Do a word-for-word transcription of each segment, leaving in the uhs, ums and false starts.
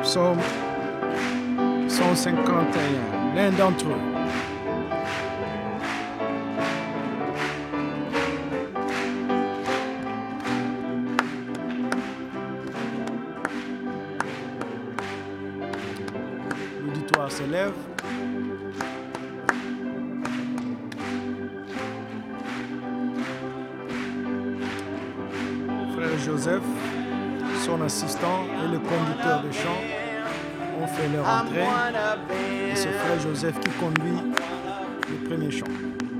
Psaume cent cinquante et un, l'un d'entre eux. L'auditoire s'élève. Frère Joseph, son assistant et le conducteur de chant ont fait leur entrée. Et c'est Frère Joseph qui conduit le premier chant.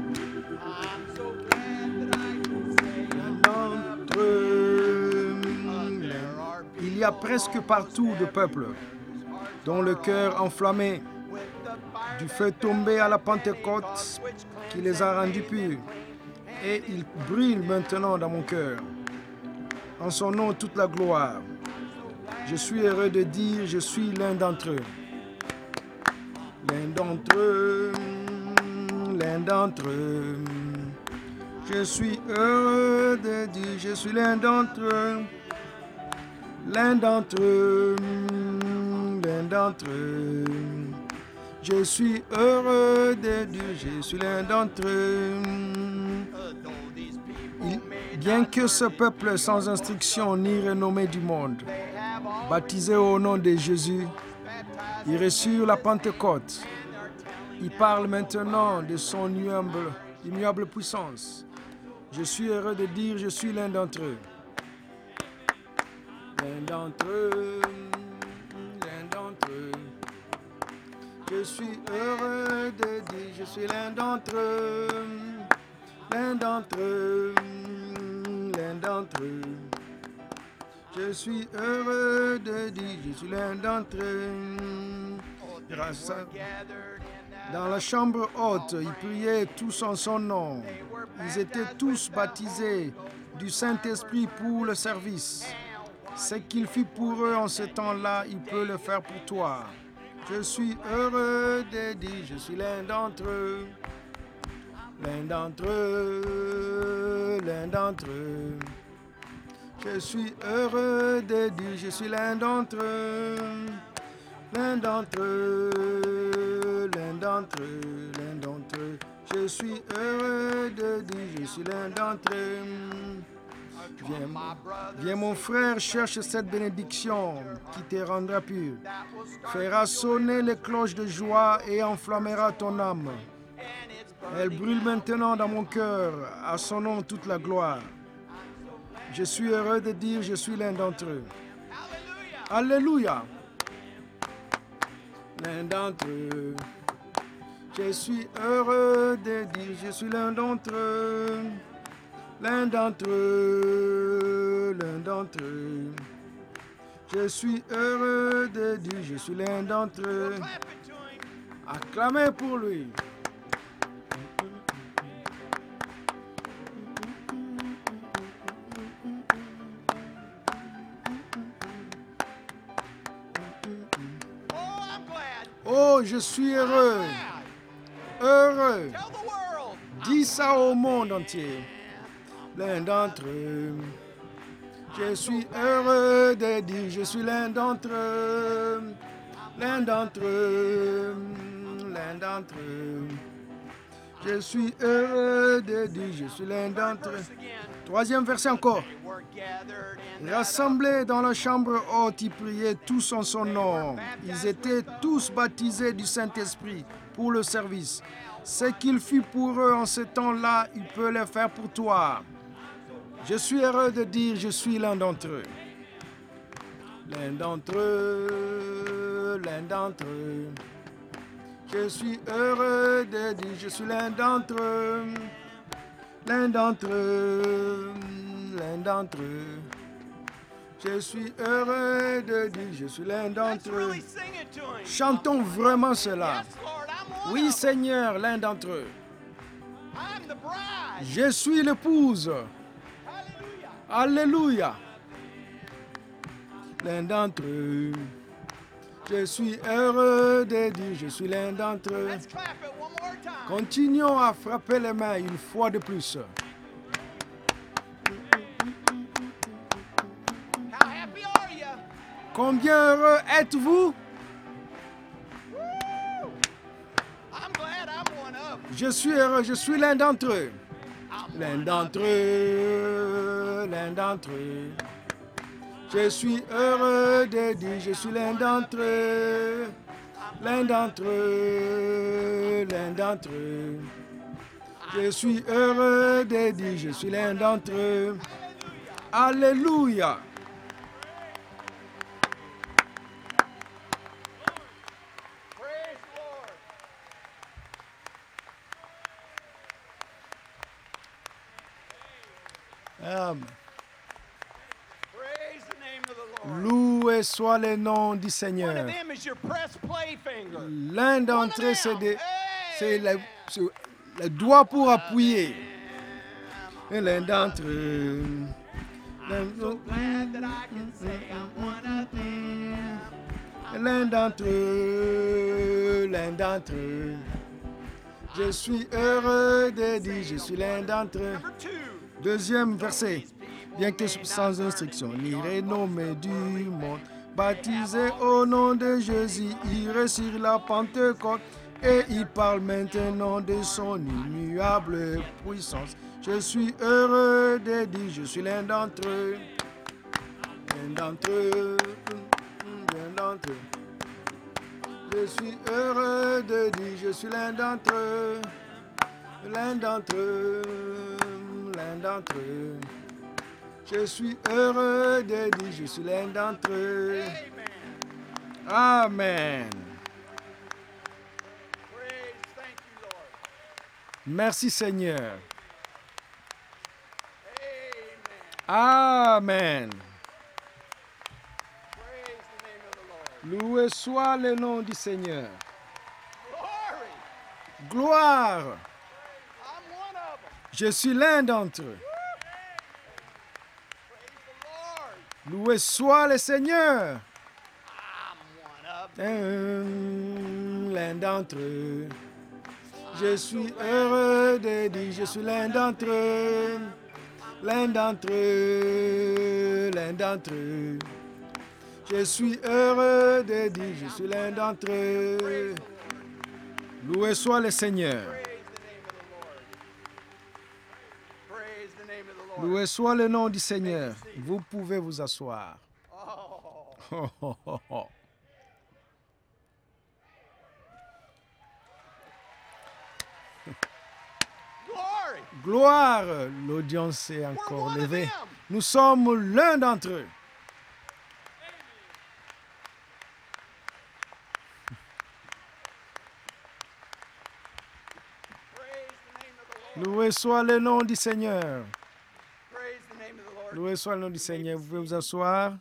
Il y a presque partout de peuples dont le cœur enflammé du feu tombé à la Pentecôte qui les a rendus purs. Et il brûle maintenant dans mon cœur. En son nom, toute la gloire. Je suis heureux de dire, je suis l'un d'entre eux. L'un d'entre eux, l'un d'entre eux. Je suis heureux de dire, je suis l'un d'entre eux. L'un d'entre eux, l'un d'entre eux. Je suis heureux de dire, je suis l'un d'entre eux. Il, bien que ce peuple sans instruction ni renommée du monde, baptisé au nom de Jésus, il reçut la Pentecôte. Il parle maintenant de son immuable, immuable puissance. Je suis heureux de dire, je suis l'un d'entre eux. L'un d'entre eux, l'un d'entre eux. Je suis heureux de dire, je suis l'un d'entre eux. L'un d'entre eux, l'un d'entre eux. Je suis heureux de dire, je suis l'un d'entre eux. Dans la chambre haute, ils priaient tous en son nom. Ils étaient tous baptisés du Saint-Esprit pour le service. Ce qu'il fit pour eux en ce temps-là, il peut le faire pour toi. Je suis heureux de dire, je suis l'un d'entre eux. L'un d'entre eux, l'un d'entre eux. Je suis heureux de dire, je suis l'un d'entre eux. L'un d'entre eux, l'un d'entre eux, l'un d'entre eux. Je suis heureux de dire, je suis l'un d'entre eux. Viens, viens mon frère, cherche cette bénédiction qui te rendra pur. Fera sonner les cloches de joie et enflammera ton âme. Elle brûle maintenant dans mon cœur, à son nom toute la gloire. Je suis heureux de dire, je suis l'un d'entre eux. Alléluia. L'un d'entre eux. Je suis heureux de dire, je suis l'un d'entre eux. L'un d'entre eux, l'un d'entre eux. Je suis heureux de dire, je suis l'un d'entre eux. Acclamez pour lui. Oh, je suis heureux. Heureux. Dis ça au monde entier. L'un d'entre eux. Je suis heureux de dire, je suis l'un d'entre eux. L'un d'entre eux. L'un d'entre eux. Je suis heureux de dire, je suis l'un d'entre eux. Troisième verset encore. Rassemblés dans la chambre haute, ils priaient tous en son nom. Ils étaient tous baptisés du Saint-Esprit pour le service. Ce qu'il fit pour eux en ce temps-là, il peut le faire pour toi. Je suis heureux de dire, je suis l'un d'entre eux. L'un d'entre eux, l'un d'entre eux. Je suis heureux de dire, je suis l'un d'entre eux. L'un d'entre eux, l'un d'entre eux. Je suis heureux de dire, je suis l'un d'entre eux. Chantons vraiment cela. Oui, Seigneur, l'un d'entre eux. Je suis l'épouse. Alléluia. L'un d'entre eux. Je suis heureux de dire, je suis l'un d'entre eux. Continuons à frapper les mains une fois de plus. Combien heureux êtes-vous? Je suis heureux, je suis l'un d'entre eux. L'un d'entre eux, l'un d'entre eux. Je suis heureux de dire, je suis l'un d'entre eux. L'un d'entre eux, l'un d'entre eux. Je suis heureux de dire, je suis l'un d'entre eux. Alléluia. Amen. Loué soit le nom du Seigneur. L'un d'entre eux, c'est, de, c'est, le, c'est le doigt pour appuyer. Et l'un d'entre eux. L'un d'entre eux, l'un d'entre eux. Je suis heureux de dire, je suis l'un d'entre eux. Deuxième verset. Bien que sans instruction, ni renommé du monde, baptisé au nom de Jésus, il reçut la Pentecôte et il parle maintenant de son immuable puissance. Je suis heureux de dire, je suis l'un d'entre eux, l'un d'entre eux, l'un d'entre eux. Je suis heureux de dire, je suis l'un d'entre eux, l'un d'entre eux, l'un d'entre eux. Je suis heureux de dire, je suis l'un d'entre eux. Amen. Merci Seigneur. Amen. Loué soit le nom du Seigneur. Gloire. Je suis l'un d'entre eux. Loué soit le Seigneur. L'un d'entre eux. Je suis heureux de dire, je suis l'un d'entre eux. L'un d'entre eux, l'un d'entre eux. Je suis heureux de dire, je suis l'un d'entre eux. Loué soit le Seigneur. Loué soit le nom du Seigneur. Vous pouvez vous asseoir. Oh, oh, oh, oh. Gloire, l'audience est encore levée. Nous sommes l'un d'entre eux. Loué soit le nom du Seigneur. Loué soit le nom du Seigneur. Vous pouvez vous asseoir.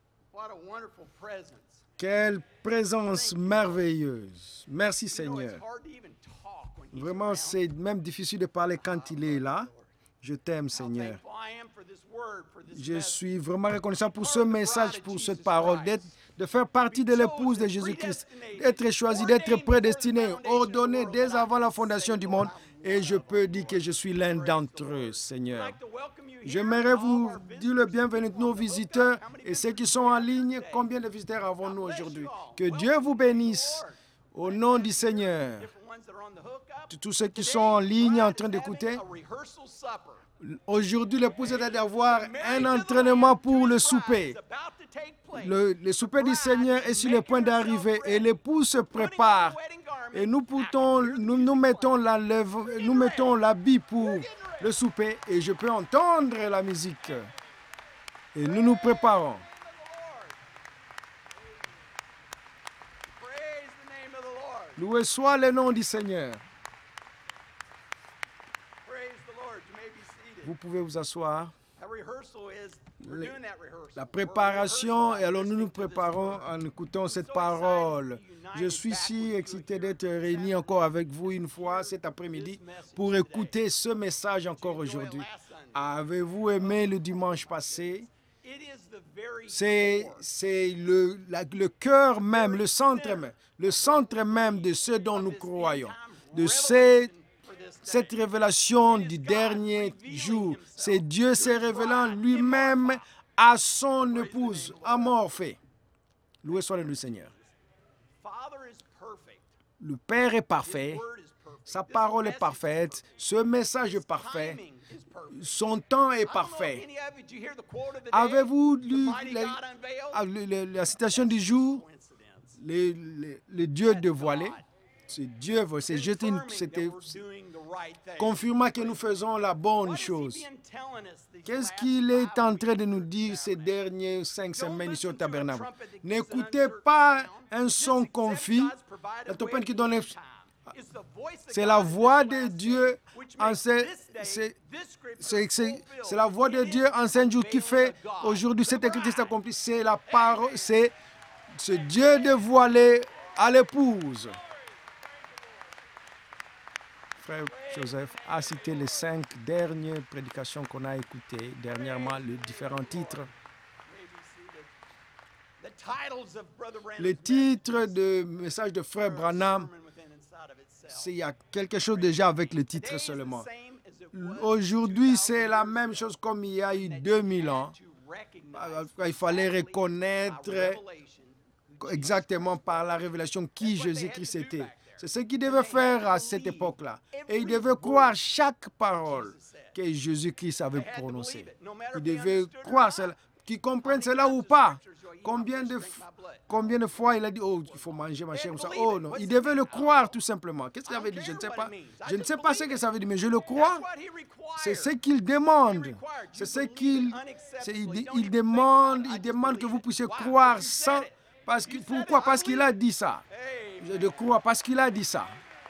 Quelle présence merveilleuse. Merci Seigneur. Vraiment, c'est même difficile de parler quand il est là. Je t'aime Seigneur. Je suis vraiment reconnaissant pour ce message, pour cette parole, d'être, de faire partie de l'épouse de Jésus-Christ, d'être choisi, d'être prédestiné, ordonné dès avant la fondation du monde. Et je peux dire que je suis l'un d'entre eux, Seigneur. J'aimerais vous dire le bienvenu de nos visiteurs et ceux qui sont en ligne. Combien de visiteurs avons-nous aujourd'hui? Que Dieu vous bénisse au nom du Seigneur. Tous ceux qui sont en ligne en train d'écouter. Aujourd'hui, l'épouse est d'avoir un entraînement pour le souper. Le, le souper du Seigneur est sur le point d'arriver et l'épouse se prépare. Et nous, portons, nous, nous mettons la lèvre, nous mettons l'habit pour le souper et je peux entendre la musique. Et nous nous préparons. Loué soit le nom du Seigneur. Vous pouvez vous asseoir. Le, la préparation, et alors nous nous préparons en écoutant cette parole. Je suis si excité d'être réuni encore avec vous une fois cet après-midi pour écouter ce message encore aujourd'hui. Avez-vous aimé le dimanche passé? C'est, c'est le, la, le cœur même, le centre même, le centre même de ce dont nous croyons, de ces cette révélation du dernier jour. C'est Dieu se révélant lui-même à son épouse, à Morphée. Loué soit le nom du Seigneur. Le Père est parfait. Sa parole est parfaite. Ce message est parfait. Son temps est parfait. Avez-vous lu la, la, la citation du jour? Le, le, le Dieu dévoilé. C'est Dieu, c'est jeté, c'était confirmant que nous faisons la bonne chose. Qu'est-ce qu'il est en train de nous dire ces dernières cinq semaines ici au tabernacle? N'écoutez pas un son confus, la tempête qui donne. C'est la voix de Dieu en ces, c'est, c'est, c'est, c'est la voix de Dieu en cinq jours qui fait aujourd'hui cette écriture s'accomplit. C'est la parole, c'est ce Dieu dévoilé à l'épouse. Frère Joseph a cité les cinq dernières prédications qu'on a écoutées dernièrement, les différents titres. Les titres de message de Frère Branham, il y a quelque chose déjà avec le titre seulement. Aujourd'hui, c'est la même chose comme il y a eu deux mille ans. Il fallait reconnaître exactement par la révélation qui Jésus-Christ était. C'est ce qu'il devait faire à cette époque-là. Et il devait croire chaque parole que Jésus-Christ avait prononcée. Il devait croire cela. Qu'ils comprennent cela ou pas. Combien de, combien de fois il a dit, oh, il faut manger ma chair ou ça. Oh non, il devait le croire tout simplement. Qu'est-ce qu'il avait dit? Je ne sais pas. Je ne sais pas ce que ça veut dire, mais je le crois. C'est ce qu'il demande. C'est ce qu'il il, il demande. Il demande que vous puissiez croire sans... Parce que, pourquoi? Parce qu'il a dit ça. Je crois parce qu'il a dit ça.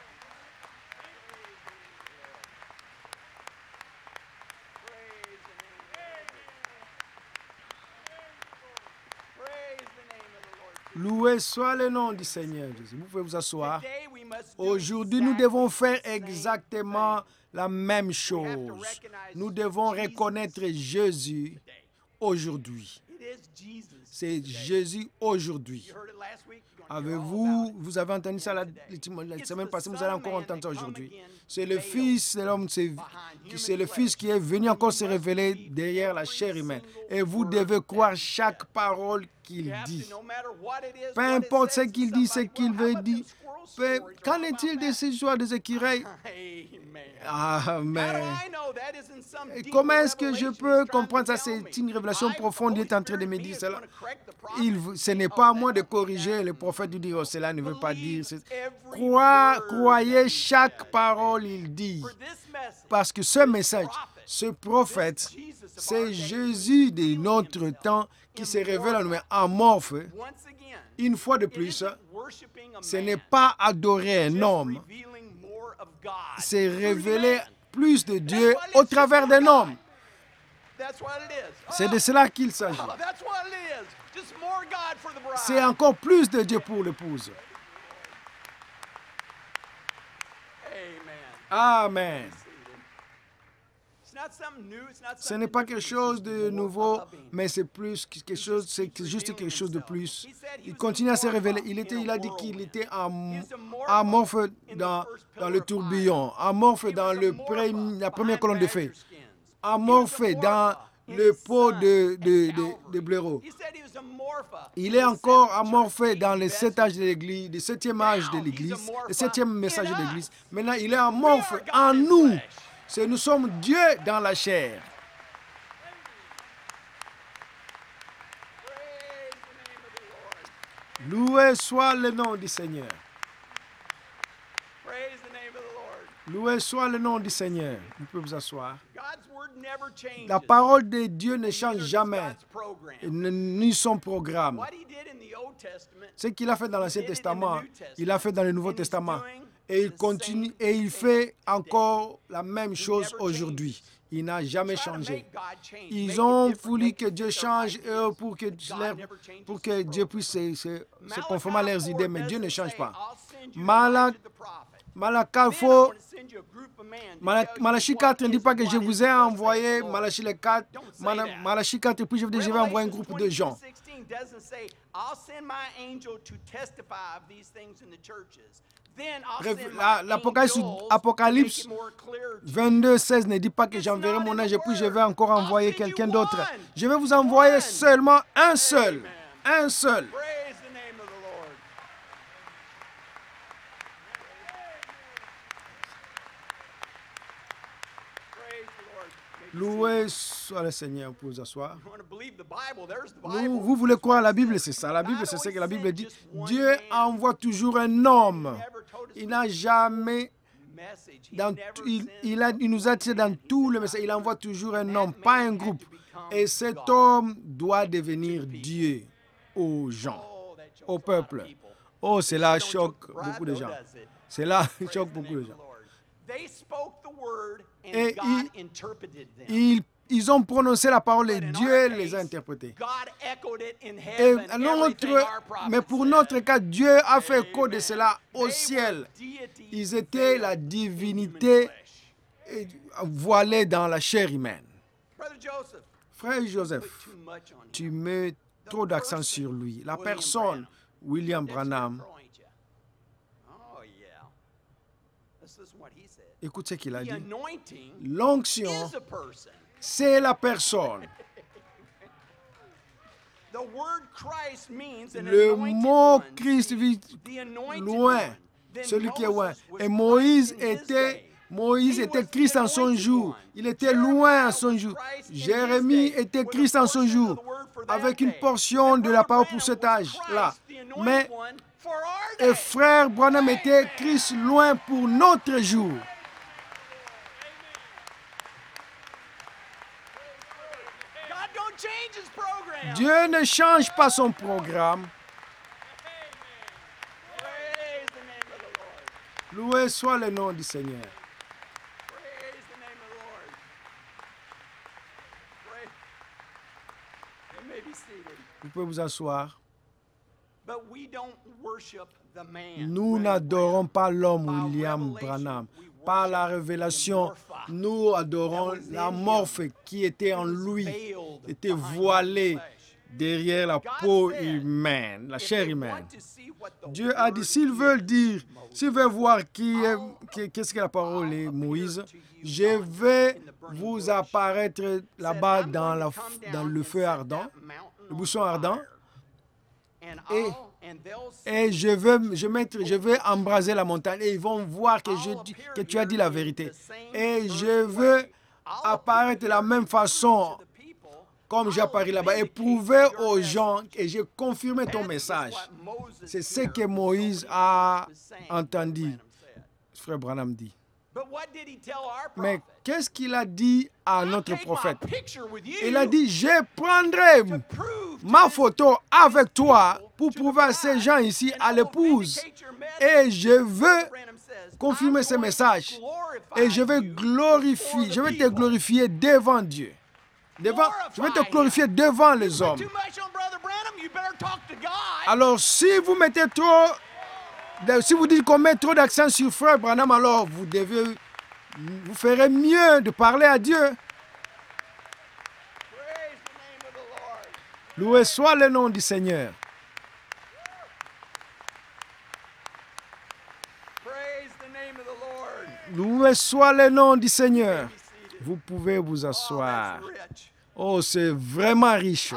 Loué soit le nom du Seigneur Jésus. Vous pouvez vous asseoir. Aujourd'hui, nous devons faire exactement la même chose. Nous devons reconnaître Jésus aujourd'hui. C'est Jésus aujourd'hui. Avez-vous, vous avez entendu ça la, la semaine passée, vous allez encore entendre ça aujourd'hui. C'est le Fils de l'homme, c'est, c'est le Fils qui est venu encore se révéler derrière la chair humaine. Et vous devez croire chaque parole qu'il dit. Peu importe ce qu'il dit, ce qu'il veut dire. Qu'en est-il de ces joies des écureuils? Amen. Comment est-ce que je peux comprendre ça? C'est une révélation profonde. Il est en train de me dire cela. Il, ce n'est pas à moi de corriger le prophète de dire, oh, cela ne veut pas dire. Crois, croyez chaque parole qu'il dit. Parce que ce message, ce prophète, c'est Jésus de notre temps qui se révèle en nous amorphe. Une fois de plus, ce n'est pas adorer un homme, c'est révéler plus de Dieu au travers d'un homme. C'est de cela qu'il s'agit. C'est encore plus de Dieu pour l'épouse. Amen. Ce n'est pas quelque chose de nouveau, mais c'est plus quelque chose, c'est juste quelque chose de plus. Il continue à se révéler. Il, était, il a dit qu'il était am, amorphe dans, dans le tourbillon, amorphe dans le pré, la première colonne de feu, amorphe dans le pot de, de, de, de blaireau. Il est encore amorphe dans le sept âge de l'Église, le septième âge de l'Église, le septième message de l'Église. Maintenant, il est amorphe en nous. C'est nous sommes Dieu dans la chair. Loué soit le nom du Seigneur. Loué soit le nom du Seigneur. Vous pouvez vous asseoir. La parole de Dieu ne change jamais, ni son programme. Ce qu'il a fait dans l'Ancien Testament, il a fait dans le Nouveau Testament. Et il continue, et il fait encore la même chose aujourd'hui. Il n'a jamais changé. Ils ont voulu que Dieu change pour que, pour que Dieu puisse se, se, se conformer à leurs idées, mais Dieu ne change pas. Malak, Malakal, Malachie quatre ne dit pas que je vous ai envoyé, Malachie quatre, Malachie quatre, et puis je vais envoyer un groupe de gens. L'Apocalypse vingt-deux, seize ne dit pas que j'enverrai mon ange et puis je vais encore envoyer quelqu'un d'autre. Je vais vous envoyer seulement un seul. Un seul. Loué soit le Seigneur pour vous asseoir. You want to believe the Bible? There's the Vous, Bible. vous voulez croire à la Bible, c'est ça. La Bible, c'est ce que la Bible dit. Dieu envoie toujours un homme. Il n'a jamais, dans, il, il, a, il nous a tiré dans tout le message. Il envoie toujours un homme, pas un groupe. Et cet homme doit devenir Dieu aux gens, au peuple. Oh, cela choque beaucoup de gens. Cela choque beaucoup de gens. Et ils, ils, ils ont prononcé la parole et Dieu les a interprétés. Et notre, mais pour notre cas, Dieu a fait écho de cela au ciel. Ils étaient la divinité voilée dans la chair humaine. Frère Joseph, tu mets trop d'accent sur lui. La personne, William Branham, écoute ce qu'il a dit. L'onction, c'est la personne. Le mot Christ vit loin, celui qui est loin. Et Moïse était, Moïse était Christ en son jour. Il était loin en son jour. Jérémie était Christ en son jour, avec une portion de la parole pour cet âge-là. Mais et frère Branham était Christ loin pour notre jour. Dieu ne change pas son programme. Loué soit le nom du Seigneur. Vous pouvez vous asseoir. Nous n'adorons pas l'homme William Branham. Par la révélation, nous adorons la morphe qui était en lui, était voilée derrière la peau humaine, la chair humaine. Dieu a dit, s'ils veulent dire, s'ils veulent voir qui est, qu'est-ce que la parole est, Moïse, je vais vous apparaître là-bas dans, la, dans le feu ardent, le buisson ardent, et, et je, vais, je, mettre, je vais embraser la montagne et ils vont voir que, je, que tu as dit la vérité. Et je veux apparaître de la même façon comme j'apparais là-bas et prouver aux gens et j'ai confirmé ton message. C'est ce que Moïse a entendu, frère Branham dit. Mais qu'est-ce qu'il a dit à notre prophète? Il a dit, je prendrai ma photo avec toi pour prouver à ces gens ici, à l'épouse. Et je veux confirmer ce message. Et je vais glorifier, je vais te glorifier devant Dieu. Devant, je vais te glorifier devant les hommes. Alors, si vous mettez trop, si vous dites qu'on met trop d'accent sur frère Branham, alors vous devez, vous ferez mieux de parler à Dieu. Loué soit le nom du Seigneur. Loué soit le nom du Seigneur. Vous pouvez vous asseoir. Oh, c'est vraiment riche.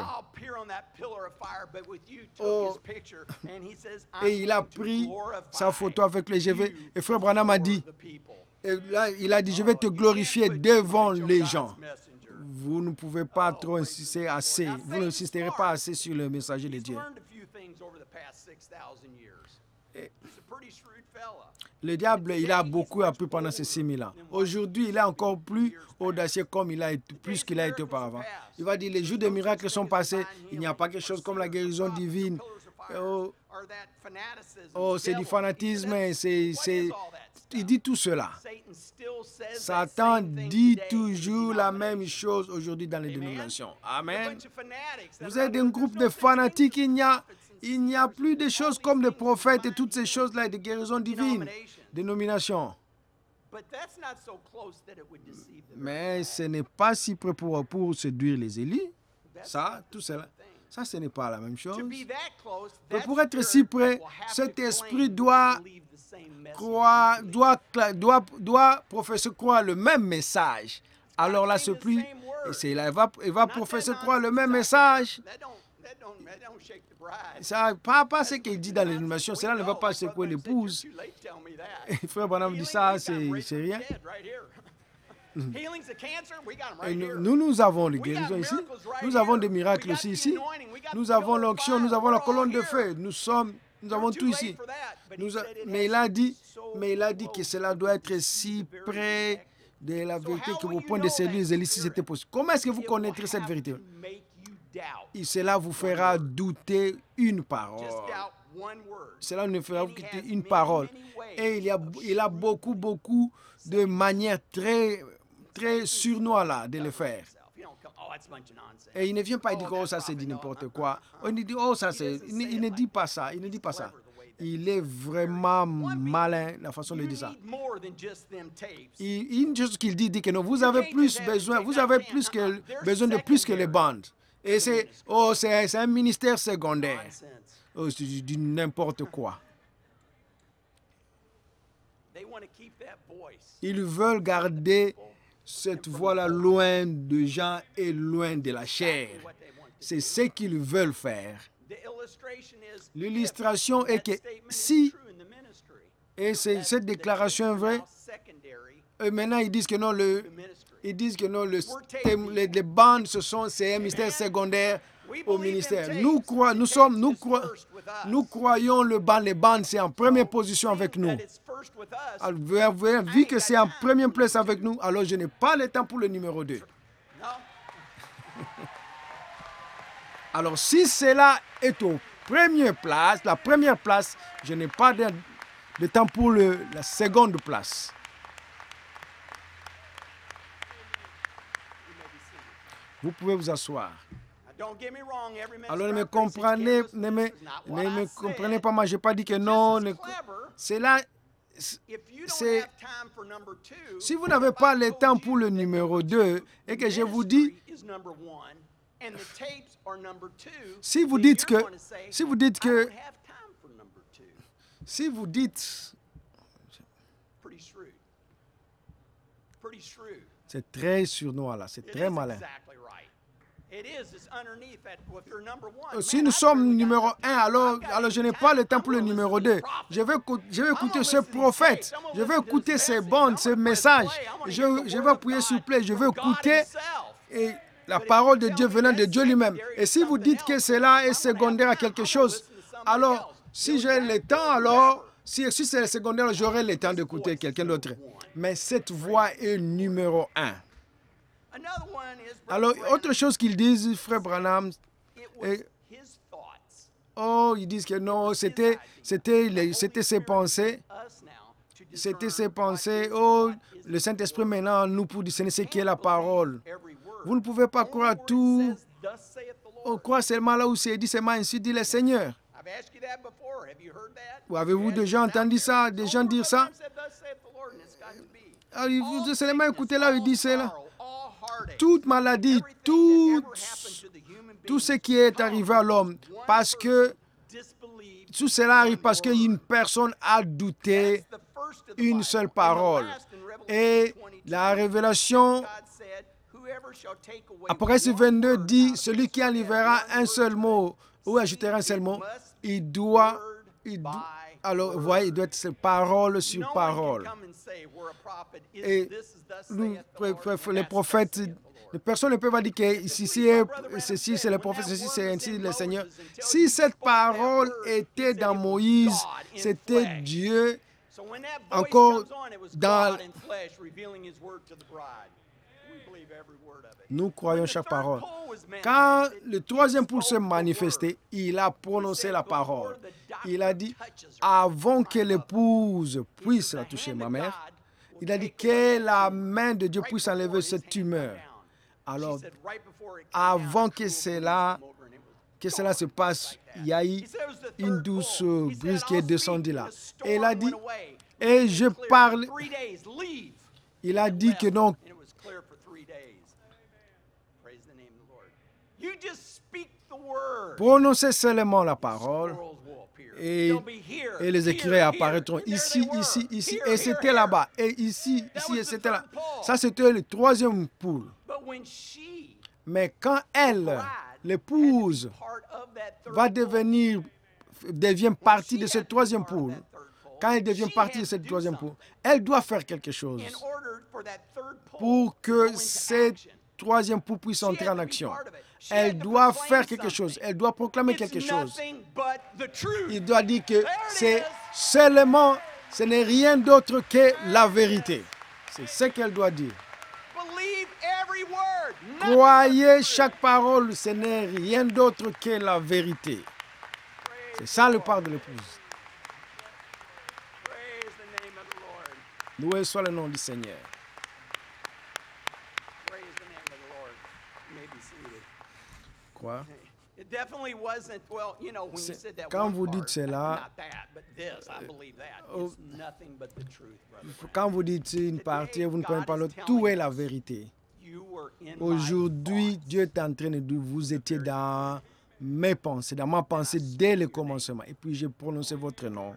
Oh. Et il a pris sa photo avec les G V. Et frère Branham a dit, et là, il a dit, je vais te glorifier devant les gens. Vous ne pouvez pas trop insister assez. Vous n'insisterez pas assez sur le messager de Dieu. Et le diable, il a beaucoup appris pendant ces six mille ans. Aujourd'hui, il est encore plus audacieux comme il a été, plus qu'il a été auparavant. Il va dire, les jours des miracles sont passés. Il n'y a pas quelque chose comme la guérison divine. Oh, oh c'est du fanatisme. C'est, c'est, il dit tout cela. Satan dit toujours la même chose aujourd'hui dans les dénominations. Amen. Vous êtes un groupe de fanatiques. Il n'y a... Il n'y a plus de choses comme des prophètes et toutes ces choses-là de guérison divine, dénomination. Mais ce n'est pas si près pour, pour séduire les élus. Ça, tout cela, ça, ce n'est pas la même chose. Mais pour être si près, cet esprit doit croire, doit, doit, doit professer croire le même message. Alors là, ce plus, c'est là, il va, il va professer croire le même message. Ça, pas, pas ce qu'il dit dans l'animation, cela ne va pas secouer l'épouse. Frère Branham dit ça, c'est, c'est rien. Healings of cancer, we got them Et right nous, here. nous, nous avons les We got guérisons ici. miracles right Nous avons here. des miracles We got aussi the ici. anointing. We got Nous the avons pillar of l'onction, nous fire. avons la We're all colonne de here. feu. Nous sommes, nous We're avons too tout late ici. for that, but he Nous a- said it mais has il a to dit, be so mais il a dit que close cela to doit the être si very près connected. de la So vérité how que will au you point de know séduire that les Élis si spirit? c'était possible. Comment est-ce que vous It will connaîtrez cette have vérité? to make you doubt. Et cela vous fera douter une parole. Just doubt one word. Cela ne fera And he douter has une many, parole. many ways Et il, y a, of il a beaucoup, beaucoup de manières très, très surnois là de le faire. You don't come, oh, that's a bunch of nonsense. Et il ne vient pas Oh, dire que oh, that ça c'est prophet, dit no, n'importe uh-uh, quoi. uh-uh. Il dit oh ça He c'est. doesn't Il, ne- say il it ne like dit that. pas ça. Il ne He's dit pas ça. clever the way that Il est vraiment One malin la façon de You dire ça. need more than just them tapes. Il, une chose qu'il dit, dit que non, vous avez can't plus just have besoin, it vous take avez that plus can't, que uh-uh. They're besoin de plus que les secondary bandes. Et c'est ministry. oh c'est c'est un ministère secondaire. Nonsense. Oh, c'est du n'importe quoi. They want to keep that voice. Ils veulent garder cette voix-là loin de gens et loin de la chair. Exactly what they want to C'est do. ce qu'ils veulent faire. The illustration is L'illustration if est that que statement is si, true in the ministry, et c'est, that cette the déclaration est tapes are vraie, now secondary eux, maintenant ils disent que non, le, to ministry. ils disent que non, le, We're tape thème- people. les, les bandes, ce sont, c'est un ministère Amen. secondaire We au believe ministère. them Nous, tapes. crois, The nous, sommes, tapes nous, is crois, first with us. nous croyons le band, les bandes, c'est en première position avec nous. That it's first with us. Alors, vu- vu- vu que c'est en première place avec nous, alors je n'ai pas le temps pour le numéro deux. No. Alors, si cela est au première place, la première place, je n'ai pas de, de temps pour le, la seconde place. Vous pouvez vous asseoir. Now, don't get me wrong, every minister Alors, ne me I preach, he's comprenez, careless. ne me, This is not what ne I me said. comprenez pas, moi, je n'ai pas dit que Just non. as ne- clever, C'est là, if you don't c'est- have time for number two, si vous n'avez pas le if I temps told pour le you that numéro number deux two, et que the je vous dis, ministry is number one, and the tapes are number two, si vous then dites you're que, gonna say, si vous dites I que, don't have time for number two. si vous dites, Pretty shrewd. Pretty shrewd. c'est très surnois là, c'est It très is malin. exactly right. It is. It's underneath that. Well, if you're number one, Si man, nous I've sommes really got numéro nothing to un, do. alors, I've got alors je any n'ai pas time. le temps I'm pour le gonna numéro listen to deux. these prophets. Je vais, écou- je vais I'm écouter gonna ce listen to these prophète. tapes. I'm gonna Je vais listen to écouter this ces message. bandes, I'm ces gonna press messages. play. I'm gonna Je, hear the je word vais of appuyer God sur play. Je vais from God écouter himself. et la But if parole you de tell Dieu me venant de that's Dieu lui-même. secondary Et to si vous something dites que else, cela I'm est gonna secondaire à have time. quelque I'm gonna chose, listen to somebody alors else. si Billy j'ai Graham, le Bill temps, Whatever. alors si, si c'est secondaire, j'aurai le temps d'écouter quelqu'un d'autre. Mais cette voix est numéro un. Another one is Brother Alors, Branham. autre chose qu'ils disent, frère Branham, It was et- his thoughts. oh, ils disent que non, c'était, c'était, les- c'était ses pensées. Us now to C'était discern ses what pensées. is Oh, and what isn't le Saint-Esprit the word. maintenant nous pour discerner ce qui est la parole. Every word. Vous ne pouvez pas Only croire where it tout. says, "Thus saith the Lord." On croit seulement là où c'est dit seulement ainsi dit le Seigneur. I've asked you that before. Have you heard that? Ou avez-vous Yeah, déjà it's out entendu there. ça, des All gens the dire ça? Bible said, "Thus saith the Lord," and it's got to be. Ah, il All faut seulement sickness, écouter là où il dit all cela. sorrow, all heartache, Toute maladie, everything that tout, ever happened to the human tout being ce qui est comes arrivé à l'homme, because parce one que person disbelieved tout cela arrive one parce word. qu'une personne a douté That's the first of the une Bible. seule And the parole. last in Revelation Et twenty-two, la révélation, God said, "Whoever shall take away Apocalypse one vingt-deux word dit, out of celui his qui mouth, enlèvera one un word seul to mot ou it, ajoutera un seul it mot, must il be doit, word il do- by alors, vous word. voyez, il doit être parole sur No one parole. can come and say, "We're a prophet. Is Et this is thus nous, saith the pré- Lord," pré- and les that's thus prophètes, saith the Lord. les personnes ne peuvent pas dire que ceci est, ceci c'est le prophète, ceci c'est ainsi le Seigneur. Si cette parole était dans Moïse, c'était Dieu So when that voice encore comes on, it was dans- God in flesh revealing his word to the bride. We believe every word of it. Nous croyons When the chaque third parole. pole was Quand manifested, le troisième he pour se spoke the manifester, word. il a He prononcé said, la "Before parole. the doctor Il a dit, touches her, avant que my mother." l'épouse He puisse said, la "The toucher, hand ma of mère, God will il a dit take away que that la tumor." main de Dieu Right puisse before enlever his cette hand tumeur. went down. Alors, She said, "Right before it came down, avant a que cool cela, breeze came over and it was que cela se passe, il y a eu He said it was the une third douce pole. He said, brise qui est "I'll speak, descendue and là. the storm Et il a dit, went away. et It je was clear for parle, three days. Leave." il a And dit que left, non, and it was clear for three days. Praise the name of the Lord. You just speak the word. prononcez seulement la parole Squirrels will appear. et, They'll be here, et les here, écureuils here. apparaîtront And there ici, they were. ici, ici, Here, et here, c'était here. là-bas, et ici, That ici, was et the c'était là. third pole. Ça, c'était le troisième poule. But when she, Mais quand elle, bride, l'épouse, had to be part of that third va pole, devenir, devient when partie she de had cette to be troisième part of poule, that third pole, quand elle devient she partie had de to cette do troisième something. poule, elle doit faire quelque chose. In order for pour que cette troisième pouls puisse entrer en action. Elle doit faire quelque chose. Elle doit proclamer quelque chose. Il doit dire que c'est seulement, ce n'est rien d'autre que la vérité. C'est ce qu'elle doit dire. Croyez chaque parole, ce n'est rien d'autre que la vérité. C'est ça le part de l'épouse. Loué soit le nom du Seigneur. Quoi? Quand vous dites cela, quand vous dites une partie, vous ne prenez pas l'autre, tout est la vérité. Aujourd'hui, Dieu est en train de dire, vous étiez dans mes pensées, dans ma pensée dès le commencement. Et puis j'ai prononcé votre nom.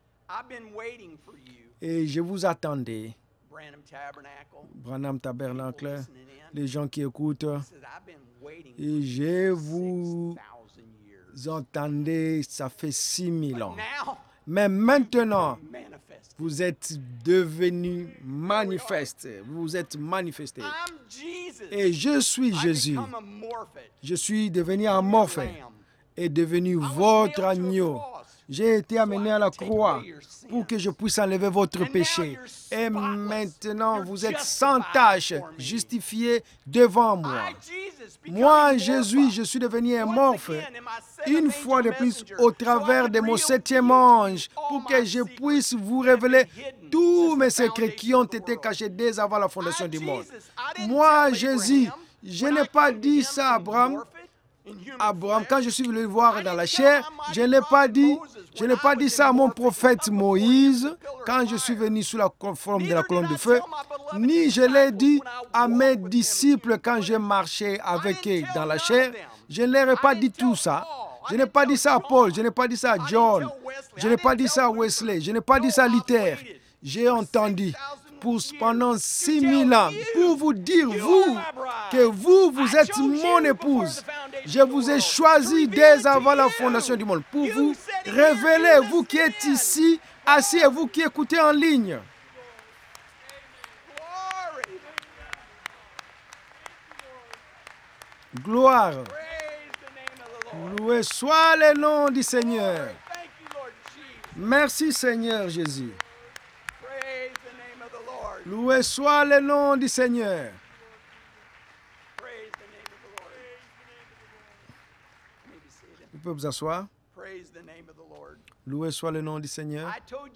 Et je vous attendais. Branham Tabernacle, les gens qui écoutent. Et je vous entendais, ça fait six mille ans. Mais maintenant, vous êtes devenus manifestes. Vous êtes manifestés. Et je suis Jésus. Je suis devenu amorphe et devenu votre agneau. J'ai été amené à la croix pour que je puisse enlever votre péché. Et maintenant, vous êtes sans tache, justifiés devant moi. Moi, Jésus, je suis devenu amorphe, une fois de plus, au travers de mon septième ange, pour que je puisse vous révéler tous mes secrets qui ont été cachés dès avant la fondation du monde. Moi, Jésus, je n'ai pas dit ça à Abraham. Abraham, quand je suis venu le voir dans la chair, je n'ai pas dit, je n'ai pas dit ça à mon prophète Moïse quand je suis venu sous la forme de la colonne de feu, ni je l'ai dit à mes disciples quand j'ai marché avec eux dans la chair. Je ne leur ai pas dit tout ça. Je n'ai pas dit ça à Paul, je n'ai pas dit ça à John, je n'ai pas dit ça à Wesley, je n'ai pas dit ça à Luther. J'ai entendu pour pendant six mille ans pour vous dire, vous, que vous, vous êtes mon épouse. Je vous ai choisi dès avant la fondation du monde pour vous révéler, vous qui êtes ici, assis et vous qui écoutez en ligne. Gloire. Loué soit le nom du Seigneur. Merci Seigneur Jésus. Loué soit le nom du Seigneur. Vous pouvez vous asseoir. Loué soit le nom du Seigneur.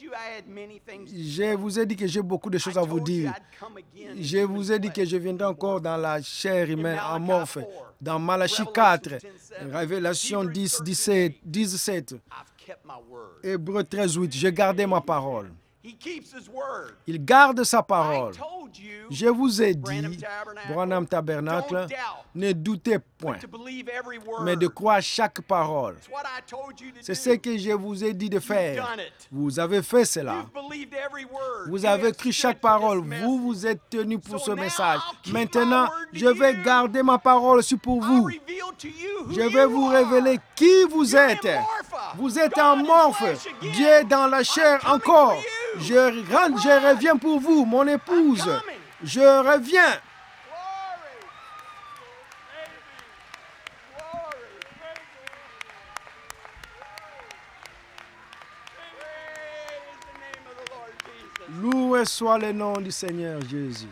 Je vous ai dit que j'ai beaucoup de choses à vous dire. Je vous ai dit que je viendrai encore dans la chair humaine amorphe. Dans Malachie quatre, Révélation dix, dix-sept, dix-sept, Hébreux treize, huit, j'ai gardé ma parole. Il garde sa parole. Je vous ai dit, Branham Tabernacle, ne doutez point, mais de croire chaque parole. C'est ce que je vous ai dit de faire. Vous avez fait cela. Vous avez cru chaque parole. Vous vous êtes tenu pour ce message. Maintenant, je vais garder ma parole aussi pour vous. Je vais vous révéler qui vous êtes. Vous êtes amorphe. Dieu est dans la chair encore. Je, rentre, je reviens pour vous, mon épouse. Je reviens. Loué soit le nom du Seigneur Jésus.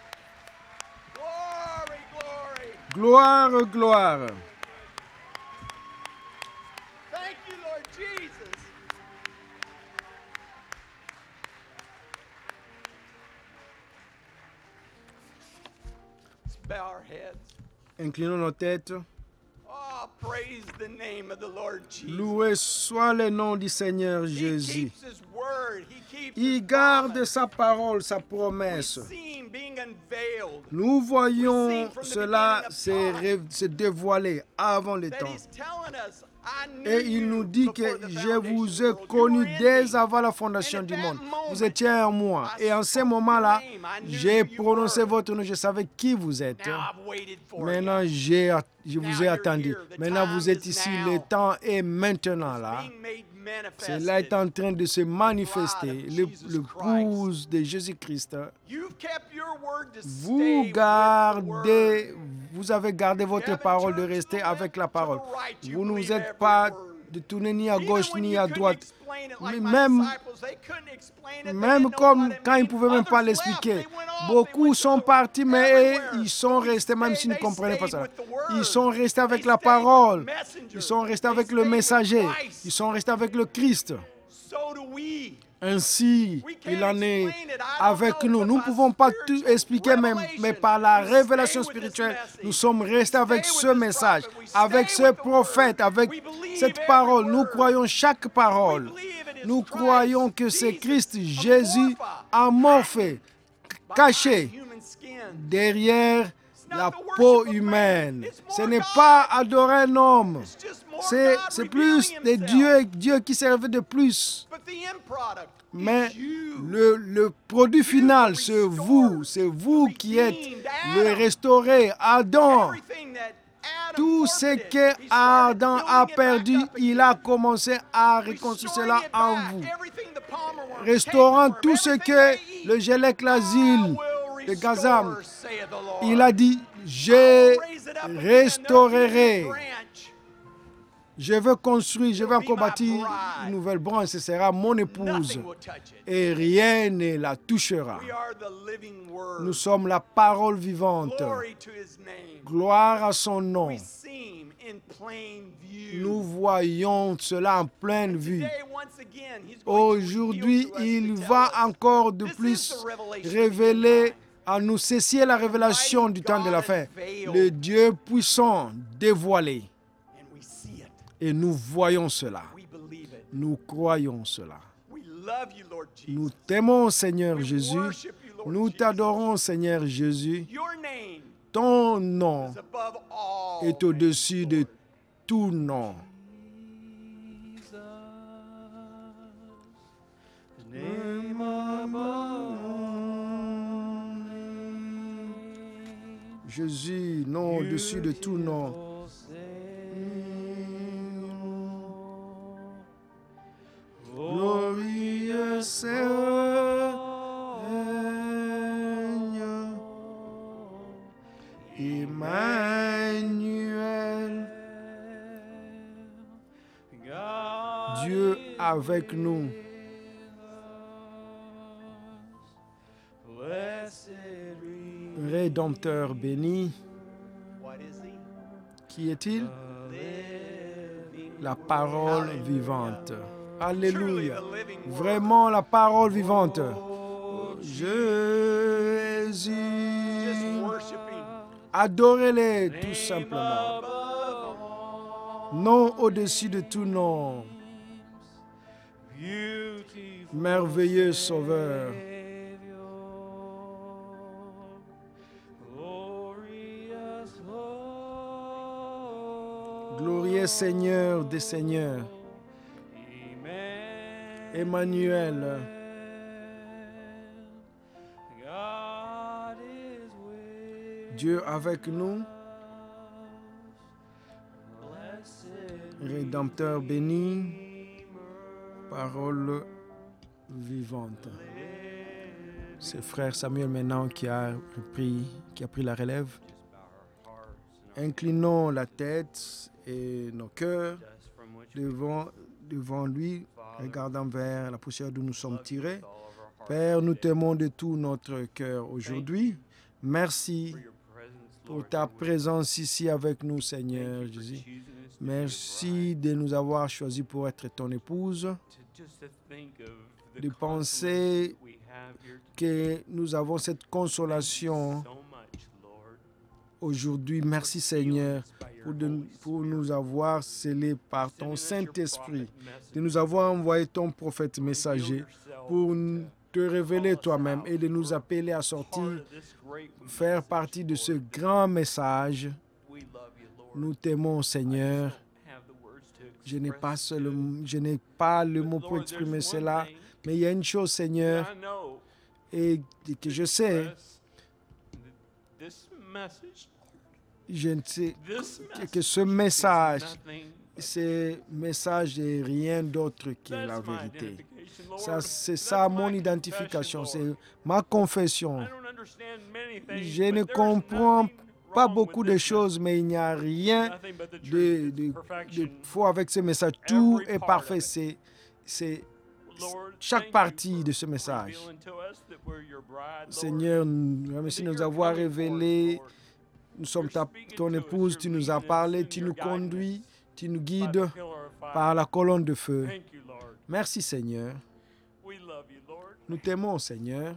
Gloire, gloire. Inclinons nos têtes. Loué soit le nom du Seigneur Jésus. Il garde sa parole, sa promesse. Nous voyons cela se dévoiler avant le temps. Et il nous dit que je vous ai connu dès avant la fondation du monde. Vous étiez en moi. Et en ce moment-là, j'ai prononcé votre nom. Je savais qui vous êtes. Maintenant, j'ai, je vous ai attendu. Maintenant, vous êtes ici. Le temps est maintenant là. Cela est en train de se manifester. Le- L'épouse de Jésus-Christ. Vous gardez, vous avez gardé votre parole de rester avec la parole. Vous ne vous êtes pas de tourner ni à gauche ni à droite. Mais même, même comme quand ils ne pouvaient même pas l'expliquer. Beaucoup sont partis, mais ils sont restés, même s'ils ne comprenaient pas ça. Ils sont restés avec la parole. Ils sont restés avec le messager. Ils sont restés avec le Christ. Ainsi, il en est avec nous. Nous ne pouvons pas tout expliquer, même, mais par la révélation spirituelle, nous sommes restés avec ce message, avec ce prophète, avec cette parole. Nous croyons chaque parole. Nous croyons que c'est Christ, Jésus, amorphé, caché derrière la peau humaine. Ce n'est pas adorer un homme. C'est, c'est plus de Dieu, Dieu qui s'est révélé de plus. Mais le, le produit final, c'est vous. C'est vous qui êtes le restauré, Adam. Tout ce que Adam a perdu, il a commencé à reconstruire cela en vous. Restaurant tout ce que le Gélec l'asile de Gazam, il a dit, je restaurerai. Je veux construire, je veux encore bâtir une nouvelle branche, ce sera mon épouse. Et rien ne la touchera. Nous sommes la parole vivante. Gloire à son nom. Nous voyons cela en pleine vue. Aujourd'hui, il va encore de plus révéler à nous. Ceci est la révélation du temps de la fin. Le Dieu puissant dévoilé. Et nous voyons cela. Nous croyons cela. Nous t'aimons, Seigneur Jésus. Nous t'adorons, Seigneur Jésus. Ton nom est au-dessus de tout nom. Jésus, nom au-dessus de tout nom. Glorieux Seigneur, Emmanuel, Dieu avec nous. Rédempteur béni. Qui est-il? La parole vivante. Alléluia. Vraiment la parole vivante. Jésus. Adorez-les tout simplement. Nom au-dessus de tout nom. Merveilleux Sauveur. Glorieux Seigneur des Seigneurs. Emmanuel. Dieu avec nous. Rédempteur béni. Parole vivante. C'est frère Samuel maintenant qui a pris, qui a pris la relève. Inclinons la tête et nos cœurs devant, devant lui, regardant vers la poussière d'où nous sommes tirés. Père, nous t'aimons de tout notre cœur aujourd'hui. Merci pour ta présence ici avec nous, Seigneur Jésus. Merci de nous avoir choisis pour être ton épouse. De penser que nous avons cette consolation aujourd'hui. Merci, Seigneur, pour, de, pour nous avoir scellés par ton Saint-Esprit, de nous avoir envoyé ton prophète messager pour te révéler toi-même et de nous appeler à sortir, faire partie de ce grand message. Nous t'aimons, Seigneur. Je n'ai pas, seul, je n'ai pas le mot pour exprimer cela, mais il y a une chose, Seigneur, et que je sais, je ne sais This que ce message, ce message n'est rien d'autre que la vérité. Ça, c'est ça mon identification, c'est ma confession. Je ne comprends pas beaucoup de choses, mais il n'y a rien de, de, de faux avec ce message. Tout est parfait. C'est, c'est chaque partie de ce message. Seigneur, merci de nous avoir révélé. Nous sommes ta, ton épouse, tu nous as parlé, tu nous conduis, tu nous guides par la colonne de feu. Merci Seigneur. Nous t'aimons Seigneur.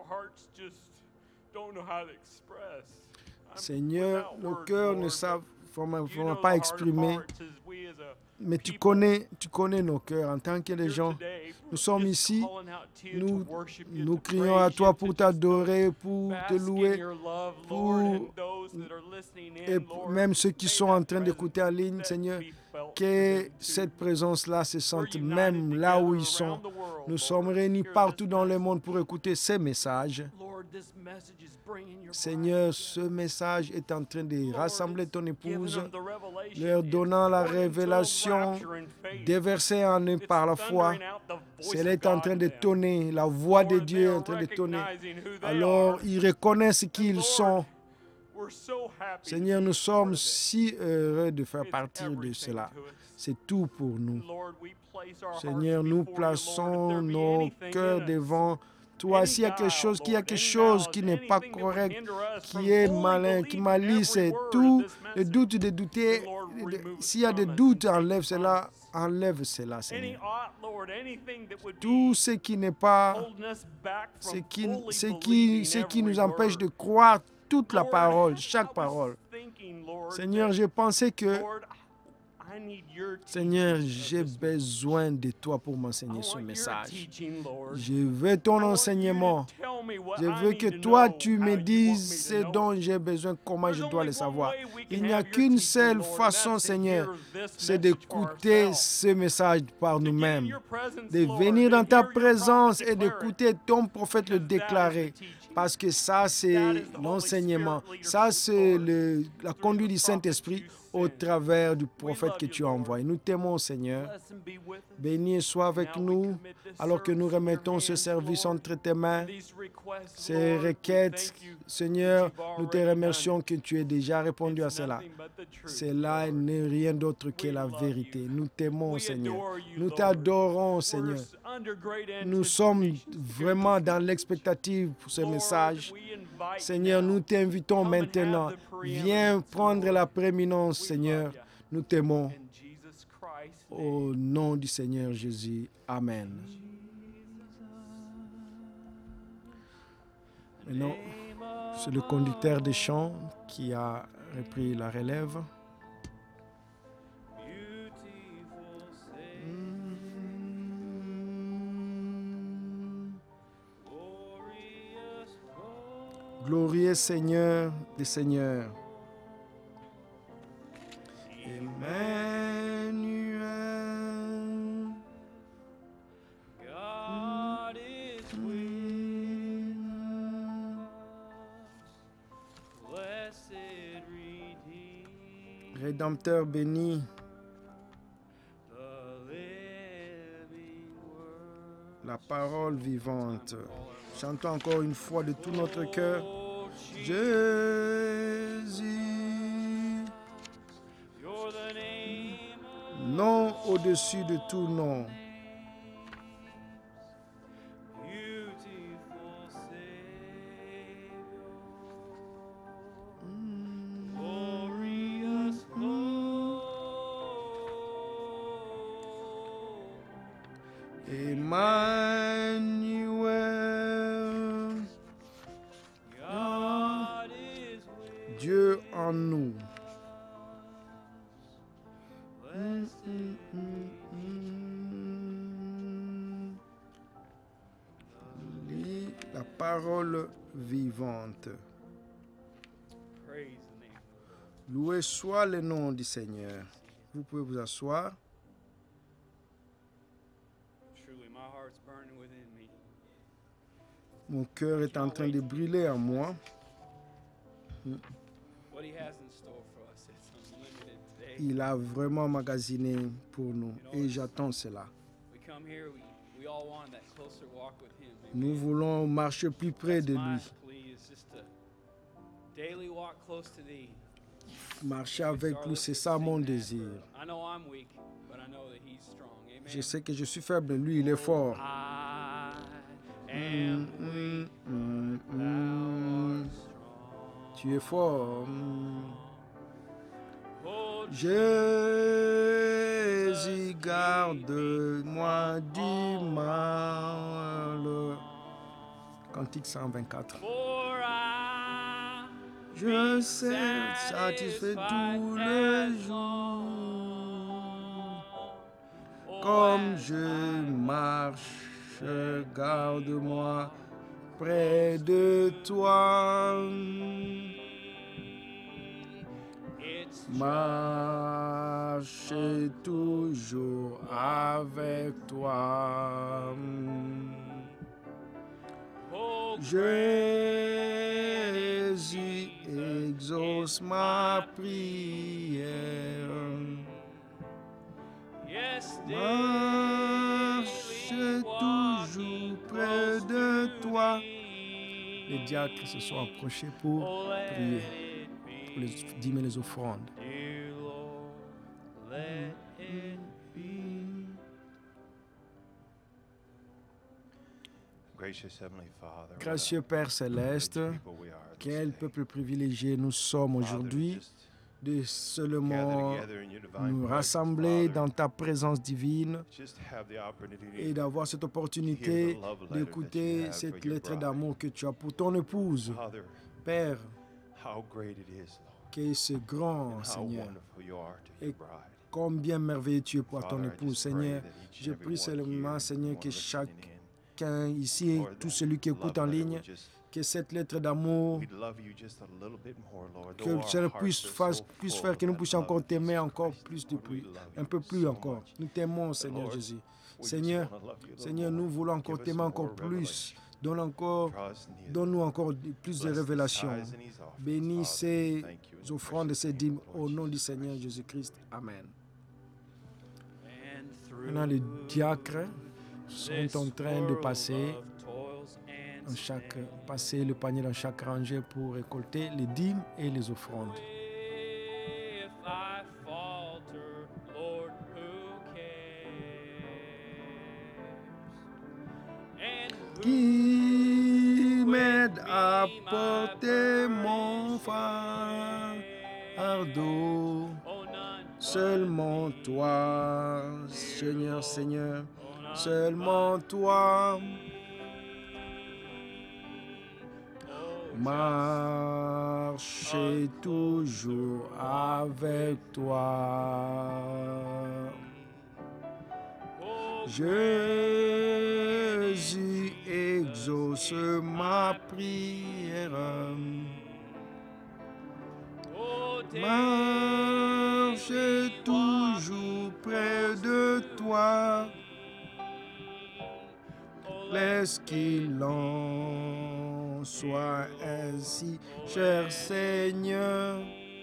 Seigneur, nos cœurs ne savent vraiment pas exprimer, mais tu connais, tu connais nos cœurs en tant que les gens. Nous sommes ici, nous, nous crions à toi pour t'adorer, pour te louer, pour, et même ceux qui sont en train d'écouter en ligne, Seigneur, que cette présence-là se sente même là où ils sont. Nous sommes réunis partout dans le monde pour écouter ces messages. Seigneur, ce message est en train de rassembler ton épouse, leur donnant la révélation des versets en eux par la foi. Elle est en train de tonner, la voix de Dieu est en train de tonner. Alors, ils reconnaissent qui ils sont. Seigneur, nous sommes si heureux de faire partie de cela. C'est tout pour nous. Seigneur, nous plaçons nos cœurs devant toi. S'il y a quelque chose, qu'il y a quelque chose qui n'est pas correct, qui est malin, qui malice, tout le doute de douter, s'il y a des doutes, enlève cela, enlève cela, Seigneur. Tout ce qui n'est pas, ce qui, ce qui, ce qui nous empêche de croire toute la parole, chaque parole. Seigneur, j'ai pensé que, Seigneur, j'ai besoin de toi pour m'enseigner ce message. Je veux ton enseignement. Je veux que toi, tu me dises ce dont j'ai besoin, comment je dois le savoir. Il n'y a qu'une seule façon, Seigneur, c'est d'écouter ce message par nous-mêmes, de venir dans ta présence et d'écouter ton prophète le déclarer. Parce que ça, c'est l'enseignement. Ça, c'est le, la conduite du Saint-Esprit au travers du prophète que tu as envoyé. Nous t'aimons, Seigneur. Béni et sois avec nous alors que nous remettons ce service entre tes mains. Ces requêtes, Seigneur, nous te remercions que tu aies déjà répondu à cela. Cela n'est rien d'autre que la vérité. Nous t'aimons, Seigneur. Nous t'adorons, Seigneur. Nous sommes vraiment dans l'expectative pour ce message. Seigneur, nous t'invitons maintenant. Viens prendre la prééminence, Seigneur. Nous t'aimons. Au nom du Seigneur Jésus. Amen. Maintenant, c'est le conducteur des chants qui a repris la relève. Glorieux Seigneur des Seigneurs. Emmanuel. God is with us. Blessed Redeemer. Rédempteur béni. La parole vivante. Chantons encore une fois de tout notre cœur. Jésus, nom au-dessus de tout nom. Emmanuel, Dieu en nous. Mm, mm, mm, mm. Lis la parole vivante. Loué soit le nom du Seigneur. Vous pouvez vous asseoir. Mon cœur est en train de brûler en moi. il a vraiment magasiné pour nous et j'attends cela. Nous voulons marcher plus près de lui. Marcher avec lui, c'est ça mon désir. Je sais que je suis faible, lui il est fort. Mm, mm, mm, mm. Tu es fort. Jésus, garde-moi du mal. Cantique cent vingt-quatre. Je sais satisfait tous les jours. Comme je marche, garde-moi près de toi. Marche toujours avec toi. Jésus, exauce ma prière. Marche toujours près de toi. Les diacres se sont approchés pour prier, pour les dîmes et les offrandes. Gracieux Père Céleste, quel peuple privilégié nous sommes aujourd'hui de seulement nous rassembler dans ta présence divine et d'avoir cette opportunité d'écouter cette lettre d'amour que tu as pour ton épouse. Père, que c'est grand, Seigneur, et combien merveilleux tu es pour ton épouse, Seigneur. Je prie seulement, Seigneur, que chacun ici, tout celui qui écoute en ligne, que cette lettre d'amour, que le Seigneur puisse, puisse faire que nous puissions encore t'aimer encore plus depuis, un peu plus encore. Nous t'aimons, Seigneur Jésus. Seigneur, Seigneur, nous voulons encore t'aimer encore plus. Donne encore, donne-nous encore plus de révélations. Bénis ces offrandes et ces dîmes au nom du Seigneur Jésus-Christ. Amen. Maintenant, les diacres sont en train de passer, en chaque, passer le panier dans chaque rangée pour récolter les dîmes et les offrandes. Qui m'aide à porter mon fardeau. Seulement toi, Seigneur, Seigneur, seulement toi. Marcher toujours avec toi. Jésus, exauce ma prière. Marche toujours près de toi. Laisse qu'il en soit ainsi, cher Seigneur.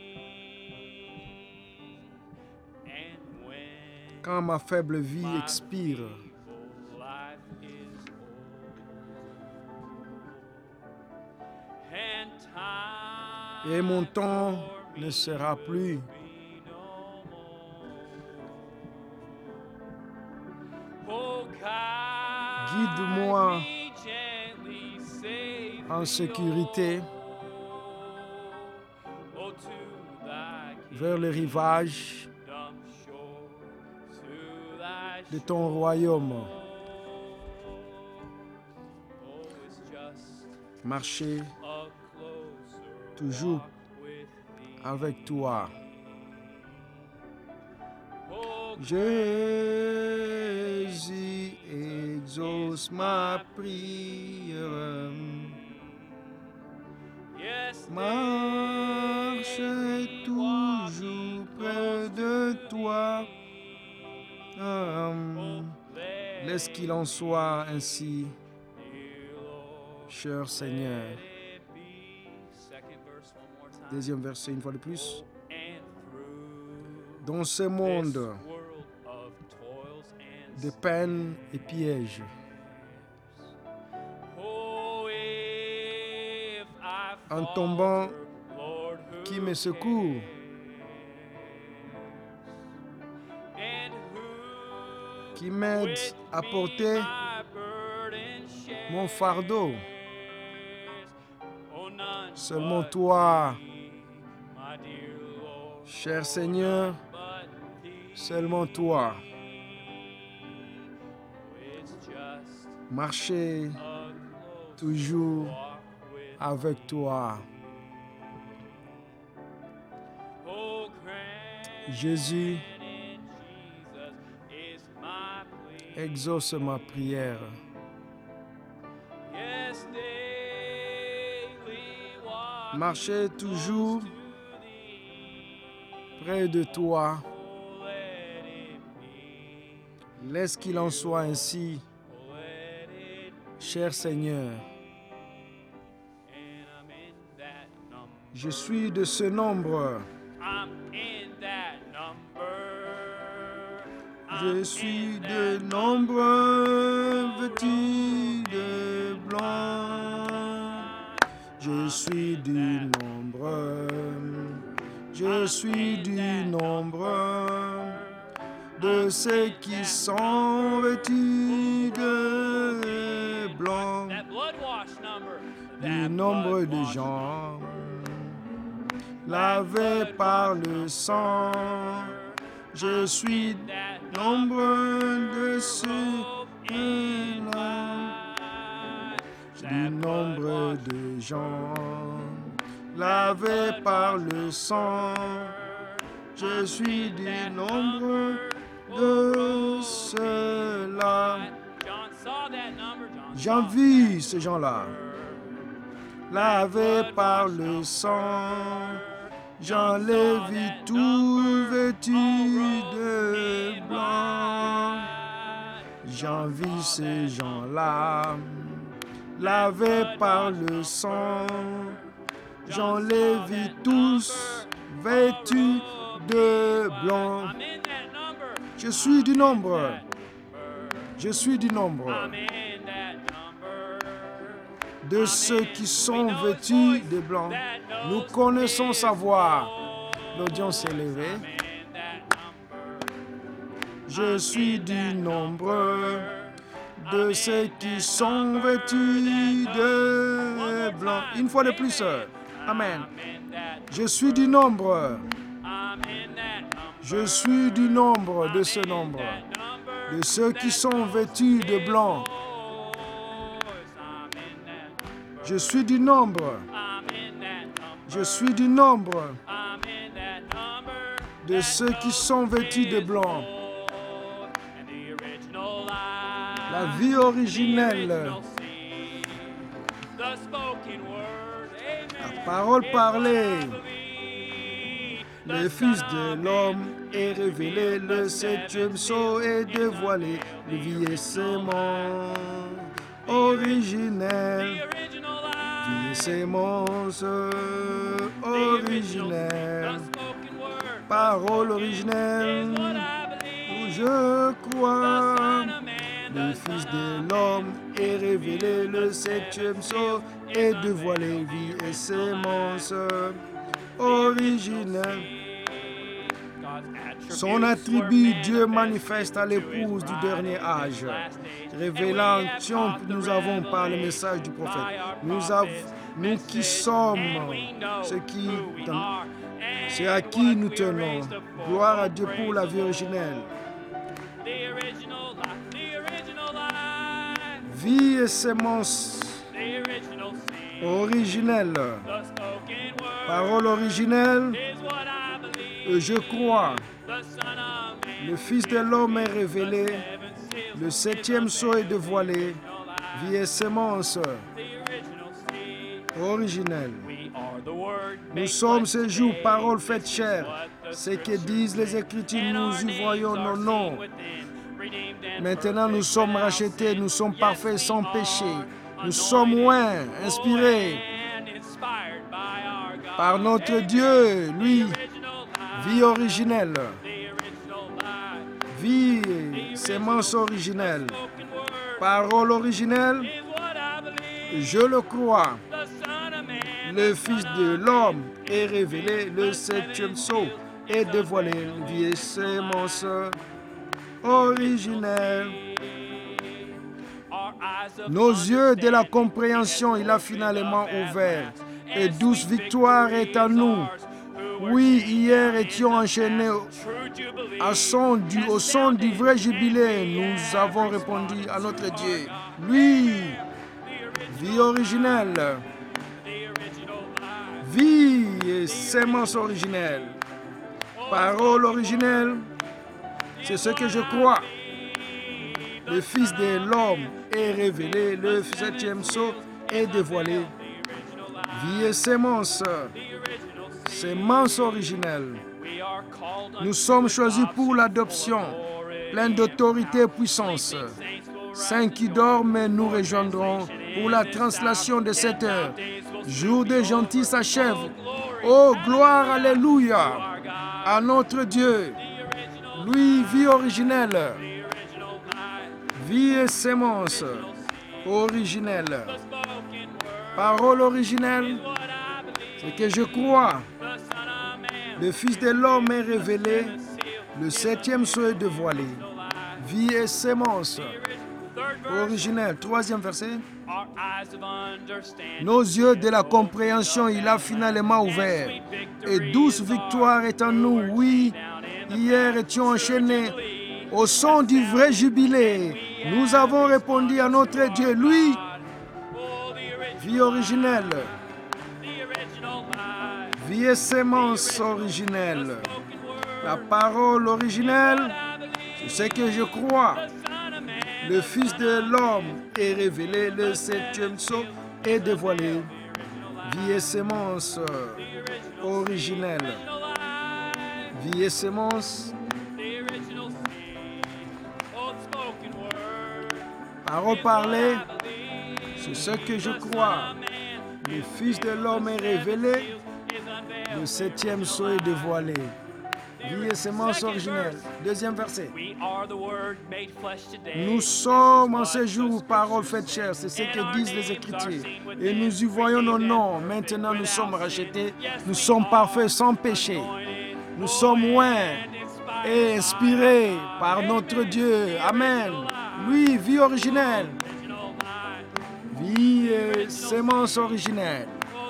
Quand ma faible vie expire, et mon temps ne sera plus. Guide-moi en sécurité vers le rivage de ton royaume. Marcher toujours avec toi. Jésus, exauce ma prière. Marche toujours près de toi. Hum, laisse qu'il en soit ainsi, cher Seigneur. Deuxième verset, une fois de plus. dans ce monde de peines et pièges. En tombant, qui me secourt? Qui m'aide à porter mon fardeau? Seulement toi, cher Seigneur, seulement toi. Marcher toujours avec toi. Jésus, exauce ma prière. Marcher toujours près de toi. Laisse qu'il en soit ainsi, cher Seigneur. Je suis de ce nombre. Je suis de nombre vêtus de blanc. Je suis du nombre. Je suis du nombre de ceux qui sont vêtus de blanc. Du nombre de gens lavés par le sang. Je suis nombre de ceux-là, du nombre de gens lavés par le sang. Je suis du nombre de ceux-là. J'en vis ces gens-là, lavés par le sang. J'en les vis tous vêtus de blanc. J'en vis ces gens-là, lavés par le sang. J'en les vis tous vêtus de blanc. Je suis du nombre. Je suis du nombre de ceux qui sont vêtus de blanc. Nous connaissons sa voix. L'audience est élevée. Je suis du nombre de ceux qui sont vêtus de blanc. Une fois de plus. Amen. Je suis du nombre. Je suis du nombre de ce nombre. De ceux qui sont vêtus de blanc. Je suis du nombre. Je suis du nombre de ceux qui sont vêtus de blanc. La vie originelle, la parole parlée, le Fils de l'homme est révélé, le septième sceau est dévoilé, le vie et sémence originelle. Vie et sémence originelle, parole originelle, où je crois. Le Fils de l'homme est révélé, le septième sceau est dévoilé, vie et sémence originelle. Son attribut, Dieu manifeste à l'épouse du dernier âge. Révélation que nous avons par le message du prophète. Nous, avons, nous qui sommes, ceux qui, c'est à qui nous tenons. Gloire à Dieu pour la vie originelle. Vie et sémence originelle. Parole originelle. Je crois. Le Fils de l'homme est révélé. Le septième sceau est dévoilé. Vie et sémence originelle. Nous sommes ce jour, parole faite chair. Ce que disent les Écritures, nous y voyons nos noms. Maintenant, nous sommes rachetés, nous sommes parfaits sans péché. Nous sommes loin, inspirés par notre Dieu, lui, vie originelle. Vie, sémence originelle, parole originelle, je le crois. Le Fils de l'homme est révélé, le septième sceau est dévoilé. Vie et sémence originelle. Nos yeux de la compréhension, il a finalement ouvert. Et douce victoire est à nous. Oui, hier étions enchaînés à son du, au son du vrai jubilé. Nous avons répondu à notre Dieu. Lui, vie originelle, vie et sémence originelle, parole originelle, c'est ce que je crois. Le Fils de l'homme est révélé, le septième sceau est dévoilé. Vie et sémence, sémence originelle. Nous sommes choisis pour l'adoption, plein d'autorité et puissance. Saints qui dorment, nous rejoindrons pour la translation de cette heure. Jour des gentils s'achève. Oh, gloire, alléluia, à notre Dieu. Lui, vie originelle. Vie et sémence originelle. Parole originelle, c'est que je crois. Le Fils de l'homme est révélé, le septième sceau est dévoilé. Vie et sémence originelle. Troisième verset. Nos yeux de la compréhension, il a finalement ouvert. Et douce victoire est en nous. Oui, hier étions enchaînés au son du vrai jubilé. Nous avons répondu à notre Dieu. Lui, vie originelle. Vie et sémence originelle. La parole originelle, c'est ce que je crois. Le Fils de l'homme est révélé, le septième sceau est dévoilé. Vie et sémence originelle. Vie et sémence. Parole parlée, c'est ce que je crois. Le Fils de l'homme est révélé, le septième sceau est dévoilé. Vie et sémence originelle. Deuxième verset. Nous sommes en ce jour parole faite chair, c'est ce que disent les Écritures. Et nous y voyons nos noms. Maintenant nous sommes rachetés, nous sommes parfaits sans péché. Nous sommes loin et inspirés par notre Dieu. Amen. Lui, vie originelle. Vie et sémence originelle.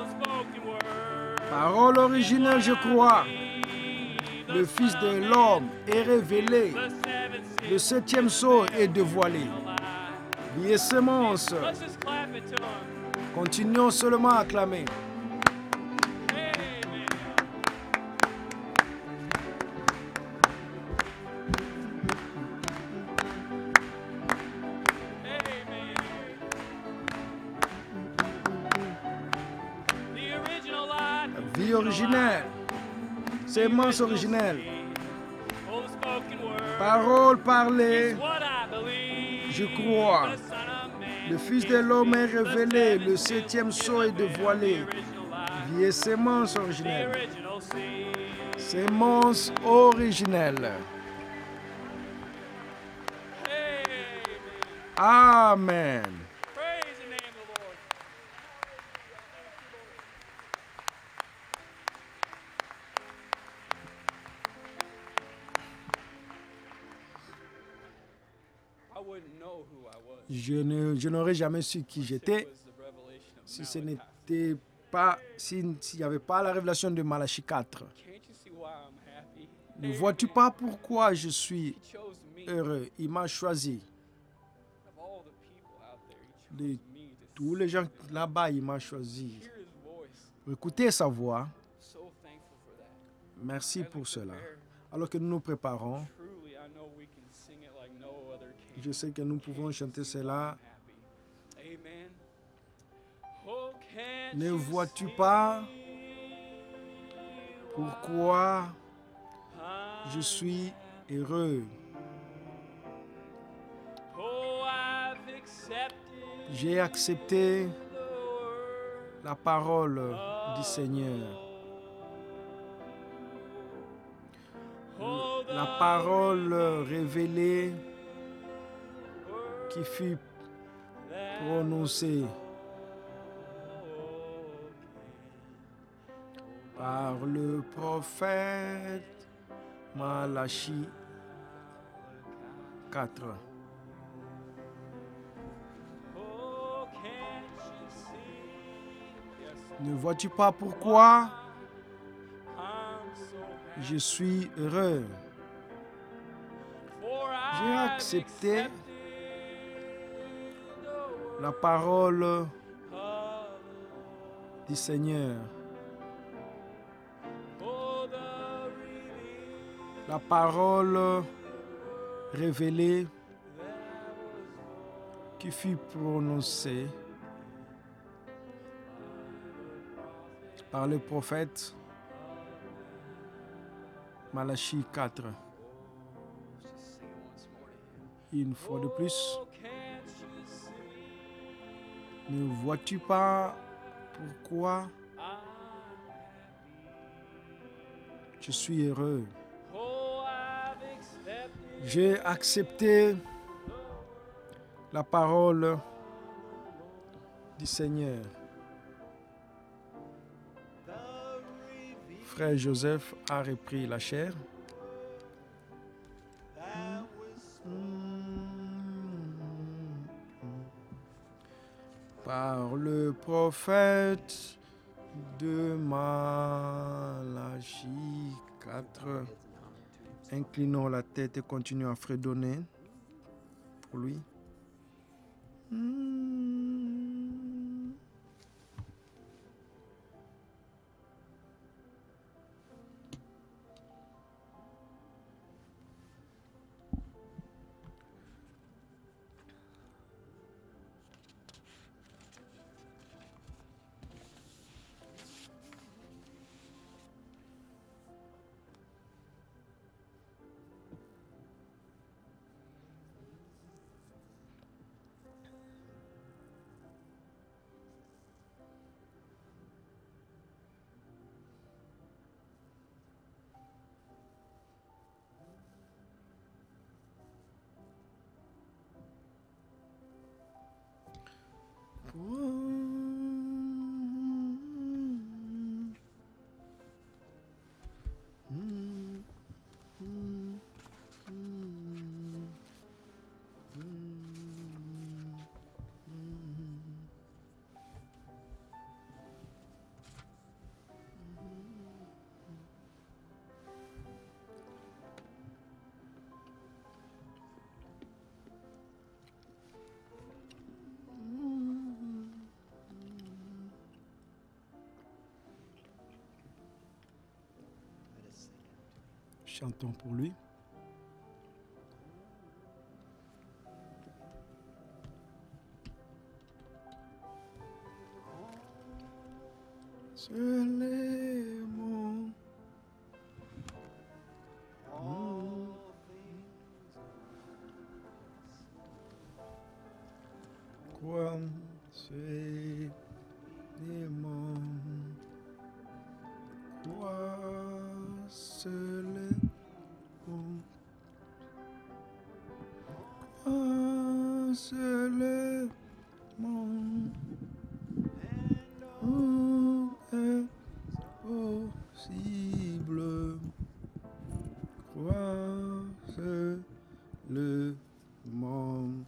Parole originelle, je crois. Le Fils de l'homme est révélé. Le septième sceau est dévoilé. Vie et sémence. Continuons seulement à acclamer. Vie originelle. Sémence originelle. Parole parlée. Je crois. Le Fils de l'homme est révélé. Le septième sceau est dévoilé. Vie et sémence originelle. Sémence originelle. Amen. Je, ne, je n'aurais jamais su qui j'étais si ce n'était pas, s'il n'y avait pas la révélation de Malachie quatre. Ne vois-tu pas pourquoi je suis heureux? Il m'a choisi. De tous les gens là-bas, il m'a choisi. Écoutez sa voix. Merci pour cela. Alors que nous nous préparons, je sais que nous pouvons chanter cela. Ne vois-tu pas pourquoi je suis heureux? J'ai accepté la parole du Seigneur. la parole révélée qui fut prononcée par le prophète Malachie quatre. Ne vois-tu pas pourquoi je suis heureux? J'ai accepté la parole du Seigneur. La parole révélée qui fut prononcée par le prophète Malachie quatre. Une fois de plus, ne vois-tu pas pourquoi je suis heureux? J'ai accepté la parole du Seigneur. Frère Joseph a repris la chair. Par le prophète de Malachie quatre. Inclinons la tête et continuons à fredonner pour lui. Chantons pour lui. Seul est mon quoi c'est mon quoi seul est mon quoi seul est mon est possible quoi seul le monde.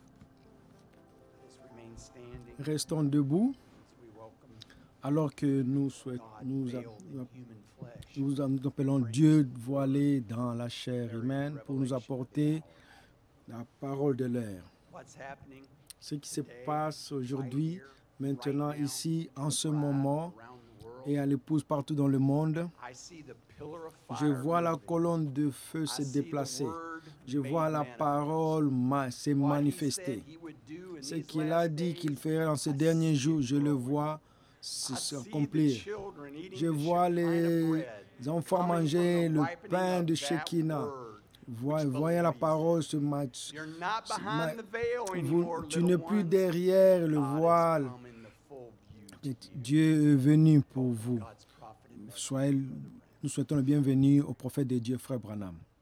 Restons debout alors que nous, souhaitons, nous, nous appelons Dieu voilé dans la chair humaine pour nous apporter la parole de l'air. Ce qui se passe aujourd'hui, maintenant, ici, en ce moment, et à l'épouse partout dans le monde, je vois la colonne de feu se déplacer. Je vois la parole se manifester. Ce qu'il a dit qu'il ferait dans ces derniers jours, je le vois s'accomplir. Je vois les enfants manger le pain de Shekinah. Voyant la parole se match. Tu n'es plus derrière le voile. Dieu est venu pour vous. Soyez, nous souhaitons le bienvenu au prophète de Dieu, frère Branham.